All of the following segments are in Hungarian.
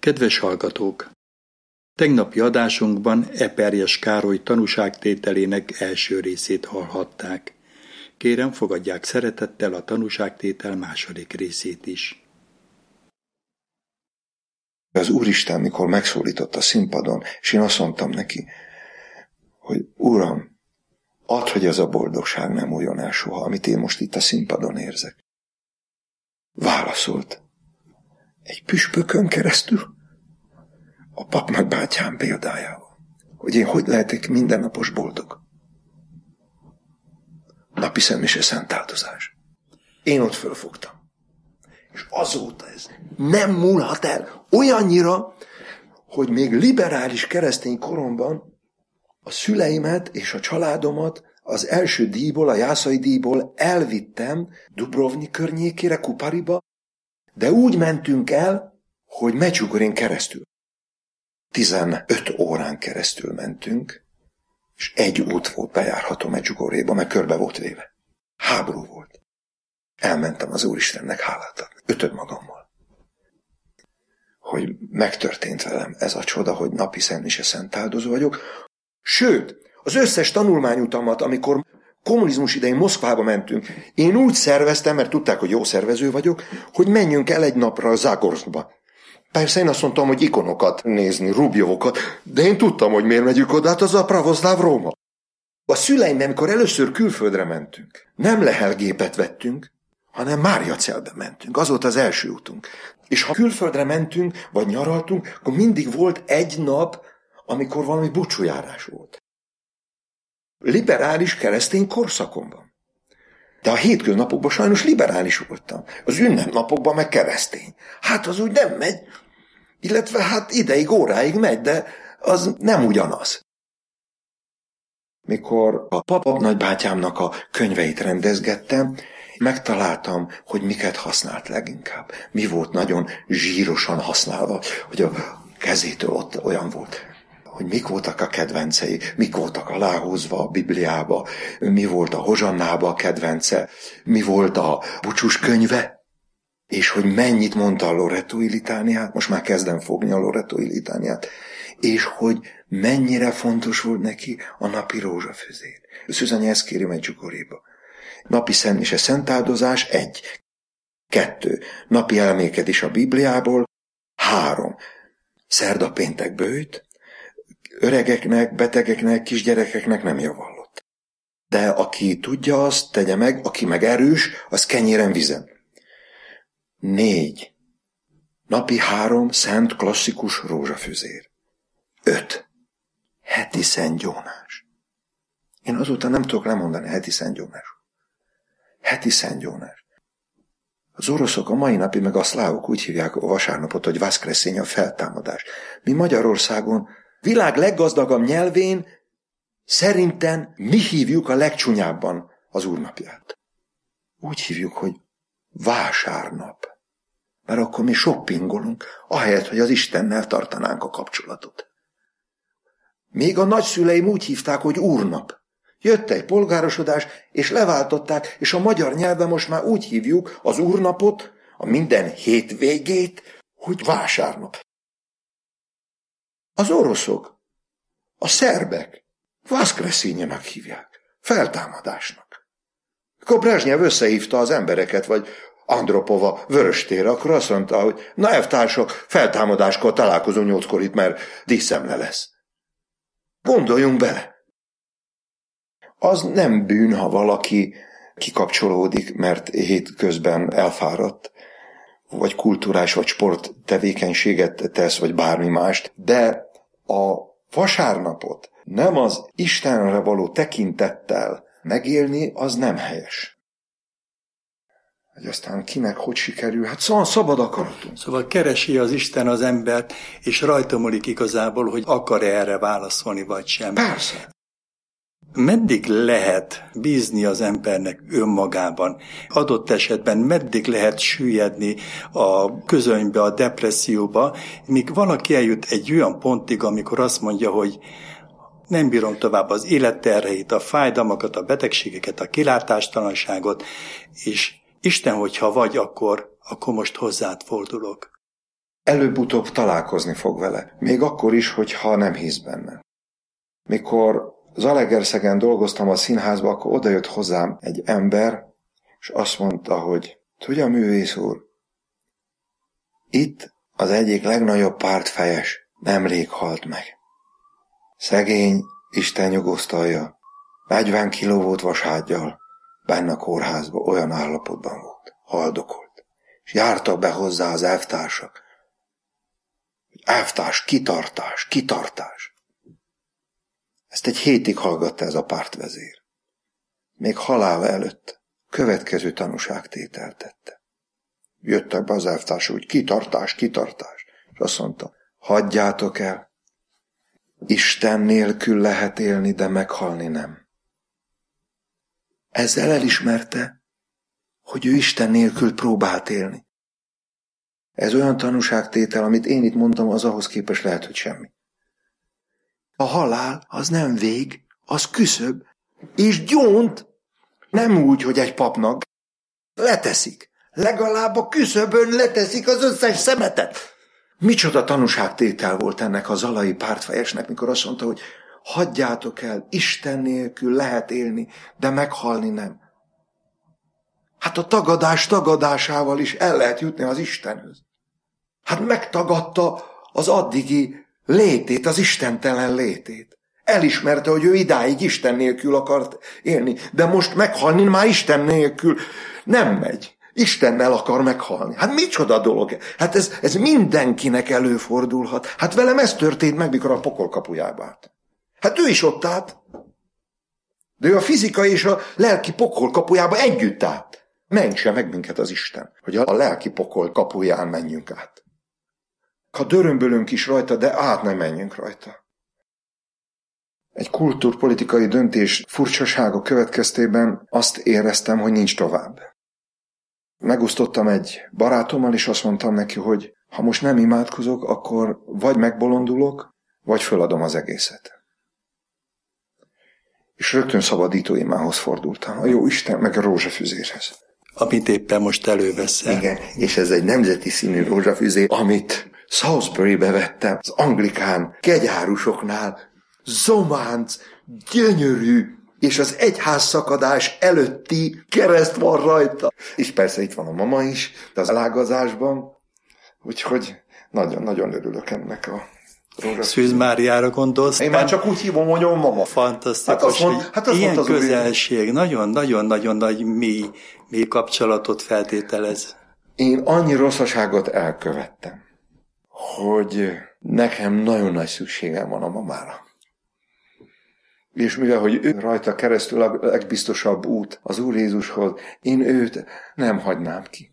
Kedves hallgatók! Tegnapi adásunkban Eperjes Károly tanúságtételének első részét hallhatták. Kérem, fogadják szeretettel a tanúságtétel második részét is. Az Úristen, mikor megszólított a színpadon, és én azt mondtam neki, hogy Uram, add, hogy ez a boldogság nem újjon el soha, amit én most itt a színpadon érzek. Válaszolt. Egy püspökön keresztül? A Pap Nagybátyám példájával. Hogy én hogy lehetek mindennapos boldog? Napi szemmise szent áldozás. Én ott fölfogtam. És azóta ez nem múlhat el olyannyira, hogy még liberális keresztény koromban a szüleimet és a családomat az első díjból, a Jászai díjból elvittem Dubrovnik környékére, Kupariba, de úgy mentünk el, hogy Medjugorjén keresztül. 15 órán keresztül mentünk, és egy út volt bejárható Medjugorjéba, mert körbe volt véve. Háború volt. Elmentem az Úristennek hálát adni, 5 magammal. Hogy megtörtént velem ez a csoda, hogy napi szemmise szent áldozó vagyok. Sőt, az összes tanulmányutamat, amikor kommunizmus idején Moszkvába mentünk, én úgy szerveztem, mert tudták, hogy jó szervező vagyok, hogy menjünk el egy napra a Zágorszkba. Persze én azt mondtam, hogy ikonokat nézni, Rubjovokat, de én tudtam, hogy miért megyünk oda, hát az a pravoszláv Róma. A szüleim, amikor először külföldre mentünk, nem lehelgépet vettünk, hanem Máriacelbe mentünk. Az volt az első útunk. És ha külföldre mentünk, vagy nyaraltunk, akkor mindig volt egy nap, amikor valami búcsújárás volt. Liberális keresztény korszakomban. De a hétköznapokban sajnos liberális voltam. Az ünnepnapokban meg keresztény. Hát az úgy nem megy. Illetve hát ideig, óráig megy, de az nem ugyanaz. Mikor a Pap Nagybátyámnak a könyveit rendezgettem, megtaláltam, hogy miket használt leginkább. Mi volt nagyon zsírosan használva, hogy a kezétől ott olyan volt, hogy mik voltak a kedvencei, mik voltak aláhúzva a Bibliába, mi volt a Hozsannába a kedvence, mi volt a búcsús könyve, és hogy mennyit mondta a Lorettói litániát, most már kezdem fogni a Lorettói litániát, és hogy mennyire fontos volt neki a napi rózsafőzér. Szűzanya ezt kéri Medjugorjéba. Napi szemmise szent áldozás 1. 2. Napi elmékedés a Bibliából 3. Szerda péntek böjt, öregeknek, betegeknek, kisgyerekeknek nem javallott. De aki tudja, azt tegye meg, aki meg erős, az kenyéren vizen. 4. Napi 3 szent klasszikus rózsafőzér. 5. Heti szentgyónás. Én azóta nem tudok lemondani heti szentgyónás. Heti szentgyónás. Az oroszok a mai napig, meg a szlávok úgy hívják a vasárnapot, hogy Vaszkreszény, a feltámadás. Mi Magyarországon világ leggazdagabb nyelvén szerintem mi hívjuk a legcsúnyábban az úrnapját. Úgy hívjuk, hogy vásárnap. Mert akkor mi shoppingolunk, ahelyett, hogy az Istennel tartanánk a kapcsolatot. Még a nagyszüleim úgy hívták, hogy úrnap. Jött egy polgárosodás, és leváltották, és a magyar nyelven most már úgy hívjuk az úrnapot, a minden hétvégét, hogy vásárnap. Az oroszok, a szerbek Vaszkreszényenek hívják, feltámadásnak. Akkor Brezsnyev összehívta az embereket, vagy Andropova Vöröstérre, akkor azt mondta, hogy na elvtársak, feltámadáskor találkozunk 8-kor itt, mert díszemle lesz. Gondoljunk bele. Az nem bűn, ha valaki kikapcsolódik, mert hétközben elfáradt, vagy kulturális, vagy sport tevékenységet tesz, vagy bármi mást, de a vasárnapot nem az Istenre való tekintettel megélni, az nem helyes. Hogy aztán kinek hogy sikerül, hát szóval szabad akaratunk. Szóval keresi az Isten az embert, és rajta múlik igazából, hogy akar-e erre válaszolni, vagy sem. Persze. Meddig lehet bízni az embernek önmagában? Adott esetben meddig lehet süllyedni a közönybe, a depresszióba, míg valaki eljut egy olyan pontig, amikor azt mondja, hogy nem bírom tovább az életterheit, a fájdalmakat, a betegségeket, a kilátástalanságot, és Isten, hogyha vagy, akkor most hozzád fordulok. előbb-utóbb találkozni fog vele. Még akkor is, hogyha nem hisz benne. Mikor Zalaegerszegen dolgoztam a színházba, akkor odajött hozzám egy ember, és azt mondta, hogy tudja, művész úr, itt az egyik legnagyobb pártfejes nemrég halt meg. Szegény, Isten nyugosztalja, 40 kiló volt vasárgyal, benne a kórházba olyan állapotban volt, haldokolt. És jártak be hozzá az elvtársak. Elvtárs, kitartás. Ezt egy hétig hallgatta ez a pártvezér. Még halála előtt következő tanúságtételt tette. Jöttek be az elvtársak, hogy kitartás. És azt mondta, hagyjátok el, Isten nélkül lehet élni, de meghalni nem. Ezzel elismerte, hogy ő Isten nélkül próbált élni. Ez olyan tanúságtétel, amit én itt mondtam, az ahhoz képest lehet, hogy semmi. A halál az nem vég, az küszöb, és gyónt, nem úgy, hogy egy papnak leteszik. Legalább a küszöbön leteszik az összes szemetet. Micsoda tanúságtétel volt ennek a zalai pártfejesnek, mikor azt mondta, hogy hagyjátok el, Isten nélkül lehet élni, de meghalni nem. Hát a tagadás tagadásával is el lehet jutni az Istenhöz. Hát megtagadta az addigi létét, az istentelen létét. Elismerte, hogy ő idáig Isten nélkül akart élni, de most meghalni már Isten nélkül nem megy. Istennel akar meghalni. Hát micsoda dolog? Hát ez mindenkinek előfordulhat. Hát velem ez történt meg, mikor a pokol kapujába állt. Hát ő is ott állt. De ő a fizikai és a lelki pokol kapujába együtt állt. Mentse meg minket az Isten, hogy a lelki pokol kapuján menjünk át. Ha dörömbölünk is rajta, de át nem menjünk rajta. Egy kultúrpolitikai döntés furcsasága következtében azt éreztem, hogy nincs tovább. Megosztottam egy barátommal, és azt mondtam neki, hogy ha most nem imádkozok, akkor vagy megbolondulok, vagy föladom az egészet. És rögtön szabadító imához fordultam, a jó Isten meg a rózsafüzérhez. Amit éppen most előveszel. Igen, és ez egy nemzeti színű rózsafüzér, amit Salisburybe vettem, az anglikán kegyárusoknál, zománc, gyönyörű, és az egyházszakadás előtti kereszt van rajta. És persze itt van a mama is, de az elágazásban, úgyhogy nagyon-nagyon örülök ennek a rózsaszín. Szűz Máriára gondolsz? Én már csak úgy hívom, hogy a mama. Fantasztikus, ilyen közelség, nagyon-nagyon nagy mély kapcsolatot feltételez. Én annyi rosszaságot elkövettem, hogy nekem nagyon nagy szükségem van a mamára. És mivel, hogy ő rajta keresztül a legbiztosabb út az Úr Jézushoz, én őt nem hagynám ki.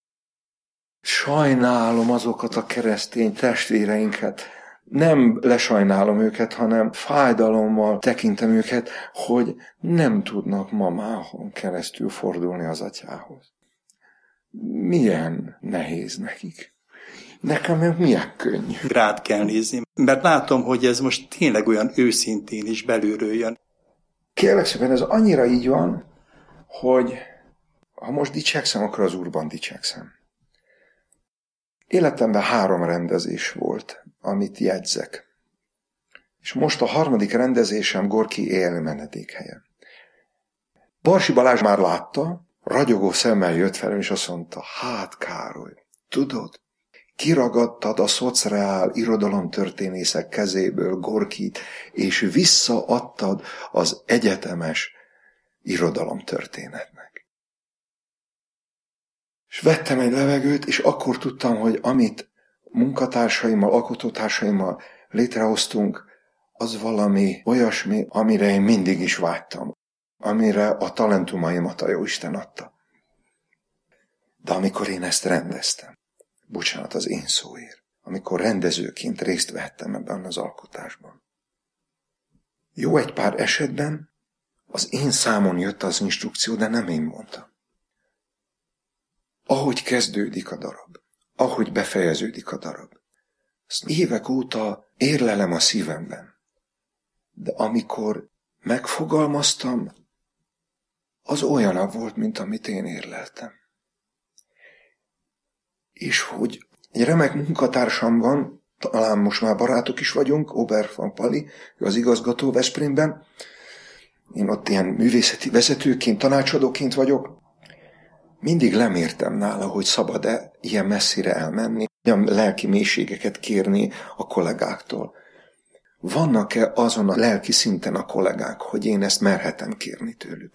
Sajnálom azokat a keresztény testvéreinket, nem lesajnálom őket, hanem fájdalommal tekintem őket, hogy nem tudnak mamáhon keresztül fordulni az atyához. Milyen nehéz nekik. Nekem meg milyen könnyű. Rád kell nézni, mert látom, hogy ez most tényleg olyan őszintén is belülről jön. Kérlek szépen, ez annyira így van, hogy ha most dicsekszem, akkor az Úrban dicsekszem. Életemben 3 rendezés volt, amit jegyzek. És most a 3. rendezésem Gorki éjjeli menedékhelye. Barsi Balázs már látta, ragyogó szemmel jött fel, és azt mondta, hát Károly, tudod, kiragadtad a szocreál irodalomtörténészek kezéből Gorkit, és visszaadtad az egyetemes irodalomtörténetnek. És vettem egy levegőt, és akkor tudtam, hogy amit munkatársaimmal, alkotótársaimmal létrehoztunk, az valami olyasmi, amire én mindig is vágytam, amire a talentumaimat a Jóisten adta. De amikor én ezt rendeztem, bocsánat az én szóért, amikor rendezőként részt vehettem ebben az alkotásban. Jó egy pár esetben az én számon jött az instrukció, de nem én mondtam. Ahogy kezdődik a darab, ahogy befejeződik a darab, azt évek óta érlelem a szívemben. De amikor megfogalmaztam, az olyanabb volt, mint amit én érleltem. És hogy Egy remek munkatársam van, talán most már barátok is vagyunk, Oberfan Pali, ő az igazgató Veszprémben. Én ott ilyen művészeti vezetőként, tanácsadóként vagyok. Mindig lemértem nála, hogy szabad-e ilyen messzire elmenni, olyan lelki mélységeket kérni a kollégáktól. Vannak-e azon a lelki szinten a kollégák, hogy én ezt merhetem kérni tőlük?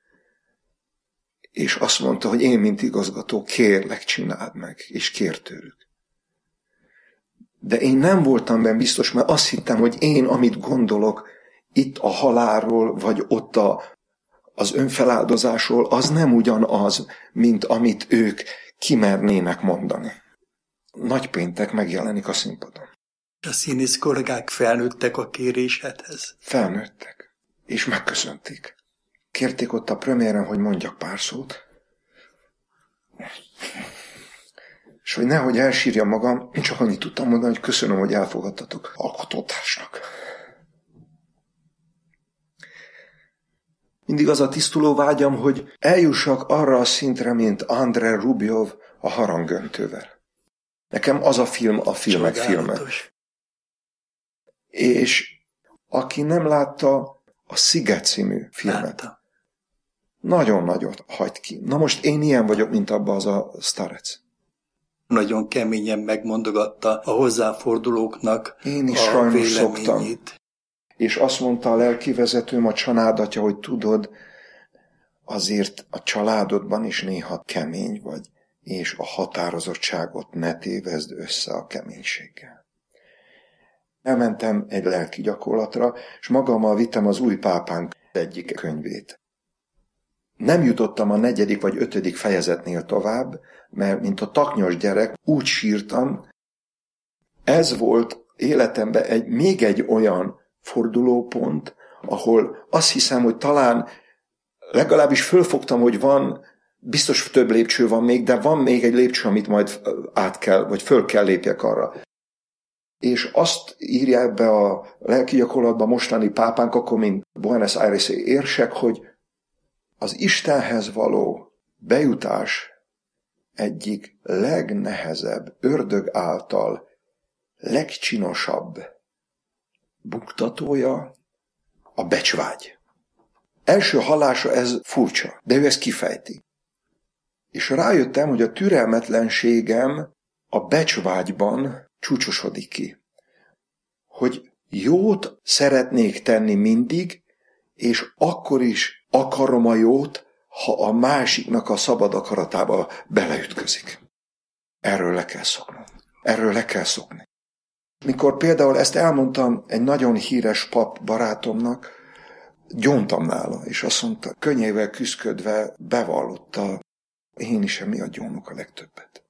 És azt mondta, hogy én, mint igazgató, kérlek, csináld meg, és kér tőlük. De én nem voltam benne biztos, mert azt hittem, hogy én, amit gondolok itt a halálról, vagy ott az önfeláldozásról, az nem ugyanaz, mint amit ők kimernének mondani. Nagypéntek megjelenik a színpadon. A színész kollégák felnőttek a kérésedhez? Felnőttek, és megköszönték. Kérték ott a premiéren, hogy mondjak pár szót. És hogy nehogy elsírjam magam, én csak annyit tudtam mondani, hogy köszönöm, hogy elfogadtatok alkotótársnak. Mindig az a tisztuló vágyam, hogy eljussak arra a szintre, mint Andrei Rublev a harangöntővel. Nekem az a film a filmek filme. És aki nem látta a Sziget című filmet, Látta. Nagyon nagyot hagyd ki. Na most én ilyen vagyok, mint abban az a Starec. Nagyon keményen megmondogatta a hozzáfordulóknak Én is a sajnos véleményét. szoktam. És azt mondta a lelkivezetőm, a családatja, hogy tudod, azért a családodban is néha kemény vagy, és a határozottságot ne tévezd össze a keménységgel. Elmentem egy lelki gyakorlatra, és magammal vittem az új pápánk egyik könyvét. Nem jutottam a 4. vagy 5. fejezetnél tovább, mert mint a taknyos gyerek úgy sírtam. Ez volt életemben még egy olyan fordulópont, ahol azt hiszem, hogy talán legalábbis fölfogtam, hogy van, biztos több lépcső van még, de van még egy lépcső, amit majd át kell, vagy föl kell lépjek arra. És azt írják be a lelki gyakorlatban mostani pápánk, akkor mint Buenos Aires-i érsek, hogy az Istenhez való bejutás egyik legnehezebb, ördög által legcsinosabb buktatója a becsvágy. Első hallásra ez furcsa, de ő ezt kifejti. És rájöttem, hogy a türelmetlenségem a becsvágyban csúcsosodik ki. Hogy jót szeretnék tenni mindig, és akkor is akarom a jót, ha a másiknak a szabad akaratába beleütközik. Erről le kell szoknom. Erről le kell szokni. Mikor például ezt elmondtam egy nagyon híres pap barátomnak, gyóntam nála, és azt mondta, könnyével küszködve bevallotta, én is emiatt gyónok a legtöbbet.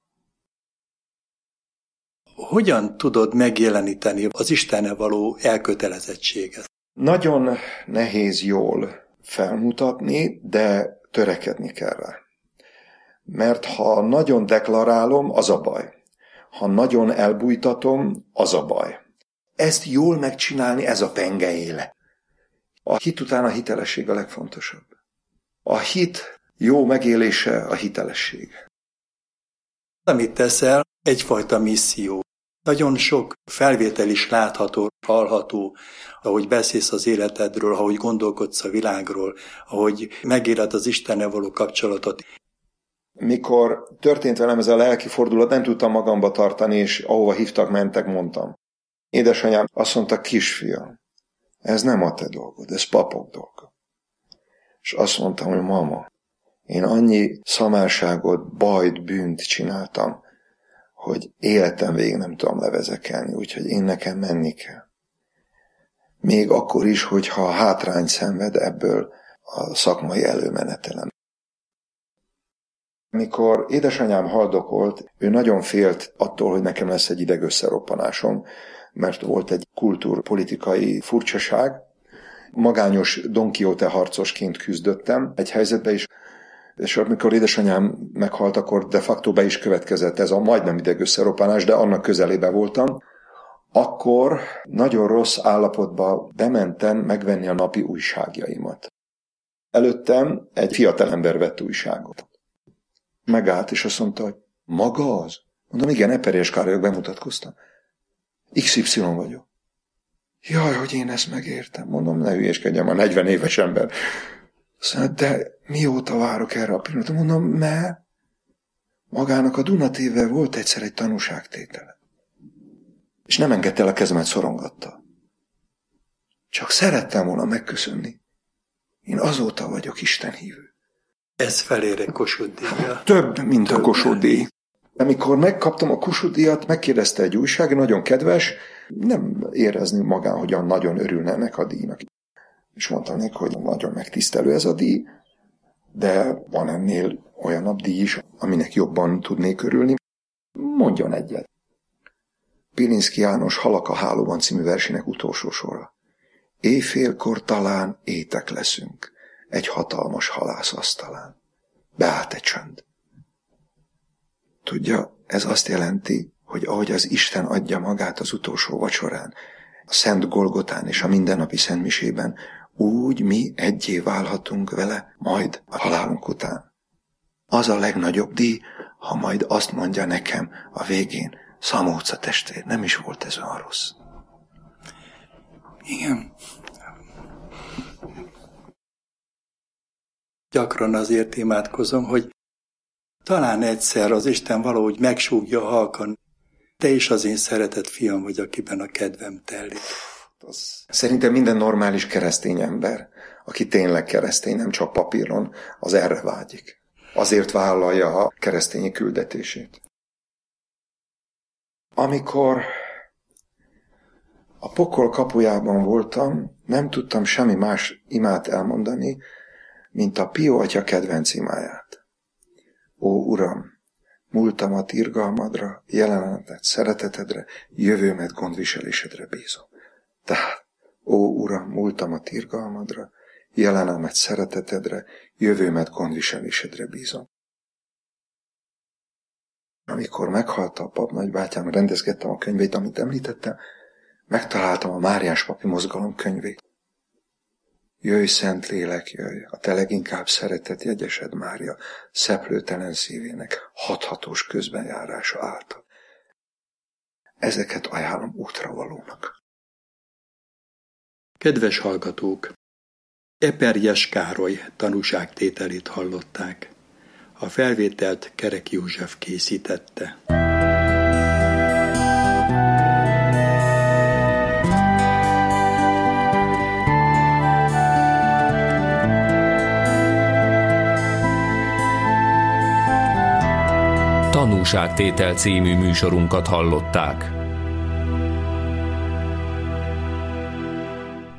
Hogyan tudod megjeleníteni az Istennel való elkötelezettséget? Nagyon nehéz jól felmutatni, de törekedni kell rá. Mert ha nagyon deklarálom, az a baj. Ha nagyon elbújtatom, az a baj. Ezt jól megcsinálni, ez a penge éle. A hit után a hitelesség a legfontosabb. A hit jó megélése a hitelesség. Amit teszel, egyfajta misszió. Nagyon sok felvétel is látható, hallható, ahogy beszélsz az életedről, ahogy gondolkodsz a világról, ahogy megéled az Istennel való kapcsolatot. Mikor történt velem ez a lelki fordulat, nem tudtam magamba tartani, és ahova hívtak, mentek, mondtam. Édesanyám azt mondta, kisfiam, ez nem a te dolgod, ez papok dolga. És azt mondtam, hogy mama, én annyi szamárságot, bajt, bűnt csináltam, hogy életem végig nem tudom levezekelni, úgyhogy én nekem menni kell. Még akkor is, hogyha hátrányt szenved ebből a szakmai előmenetelem. Mikor édesanyám haldokolt, ő nagyon félt attól, hogy nekem lesz egy idegösszeroppanásom, mert volt egy kultúrpolitikai furcsaság. Magányos Don Quixote harcosként küzdöttem egy helyzetbe is, és amikor édesanyám meghalt, akkor de facto be is következett ez a majdnem idegösszeroppanás, de annak közelébe voltam. Akkor nagyon rossz állapotba bementem megvenni a napi újságjaimat. Előttem egy fiatalember vett újságot. Megállt, és azt mondta, hogy maga az? Mondom, igen, Eperjes Károlyok, bemutatkoztam. XY vagyok. Jaj, hogy én ezt megértem. Mondom, ne hülyéskedjem, a 40 éves ember. Szóval, de mióta várok erre a pillanatot? Mondom, mert magának a Duna TV-vel volt egyszer egy tanúságtétele. És nem engedte el a kezemet, szorongatta. Csak szerettem volna megköszönni. Én azóta vagyok istenhívő. Ez felére Kossuth díjra. Több, mint a Kossuth díj. Amikor megkaptam a Kossuth díjat, megkérdezte egy újság, nagyon kedves, nem érezni magán, hogyan nagyon örülne ennek a díjnak. És mondtam neki, hogy nagyon megtisztelő ez a díj, de van ennél olyanabb díj is, aminek jobban tudnék örülni. Mondjon egyet. Pilinszky János Halak a hálóban című versének utolsó sora. Éjfélkor talán étek leszünk, egy hatalmas halász asztalán. Beállt egy csönd. Tudja, ez azt jelenti, hogy ahogy az Isten adja magát az utolsó vacsorán, a Szent Golgotán és a mindennapi szentmisében, úgy mi egyé válhatunk vele majd a halálunk után. Az a legnagyobb díj, ha majd azt mondja nekem a végén, Szamóca testvér, nem is volt ez olyan rossz. Igen. Gyakran azért imádkozom, hogy talán egyszer az Isten valahogy megsúgja halkan, te is az én szeretett fiam vagy, akiben a kedvem telik. Szerintem minden normális keresztény ember, aki tényleg keresztény, nem csak papíron, az erre vágyik. Azért vállalja a keresztényi küldetését. Amikor a pokol kapujában voltam, nem tudtam semmi más imát elmondani, mint a Pio atya kedvenc imáját. Ó, Uram, múltamat irgalmadra, jelenetet szeretetedre, jövőmet gondviselésedre bízom. Tehát, ó, Uram, múltamat irgalmadra, jelenemet szeretetedre, jövőmet gondviselésedre bízom. Amikor meghalt a pap nagybátyám, rendezgettem a könyvét, amit említettem, megtaláltam a Máriás papi mozgalom könyvét. Jöjj, Szentlélek, jöjj, a te leginkább szeretett jegyesed Mária, szeplőtelen szívének hathatós közbenjárása által. Ezeket ajánlom útravalónak. Kedves hallgatók! Eperjes Károly tanúságtételét hallották. A felvételt Kerek József készítette. Tanúságtétel című műsorunkat hallották.